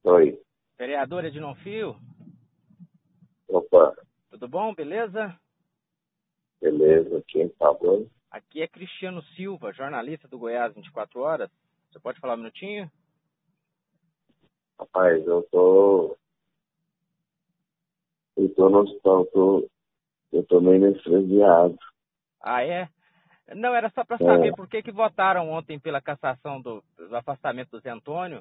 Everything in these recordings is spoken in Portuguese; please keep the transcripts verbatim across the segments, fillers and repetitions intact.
Oi. Vereador Ednon Fio, Opa, tudo bom? Beleza? beleza. Quem falou? Aqui é Cristiano Silva, jornalista do Goiás vinte e quatro horas. Você pode falar um minutinho? Rapaz, eu tô. Eu tô no hospital, eu tô, eu tô meio anestesiado. Ah, é? Não, era só para saber É, por que que votaram ontem pela cassação do, do afastamento do Zé Antônio.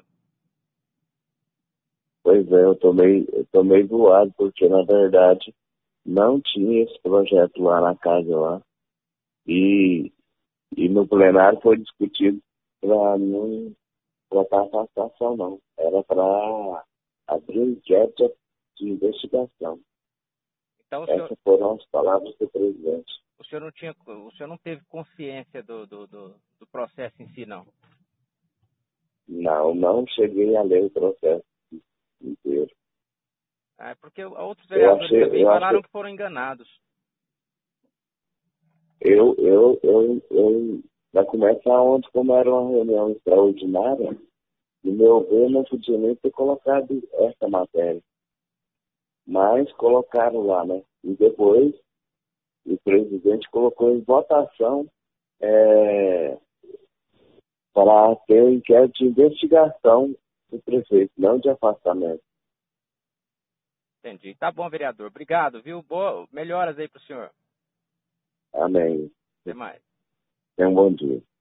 pois é, eu tô meio, eu tô meio voado, porque na verdade não tinha esse projeto lá na casa lá. E, e no plenário foi discutido para não botar afastação, não. Era para abrir um inquérito de investigação. Então o senhor, Essas foram as palavras do presidente. o senhor não tinha, o senhor não teve consciência do, do, do, do processo em si, não? Não, não cheguei a ler o processo inteiro. Ah, é porque outros Eu vereadores achei, também eu falaram achei, que foram enganados. eu, eu, eu, eu, vai começar ontem, como era uma reunião extraordinária, no meu ver, não podia nem ter colocado essa matéria. Mas colocaram lá, né? E depois, o presidente colocou em votação é, para ter um inquérito de investigação do prefeito, não de afastamento. Entendi. Tá bom, vereador. Obrigado, viu? Boa, melhoras aí pro senhor. Amém. Até mais. Tenha um bom dia.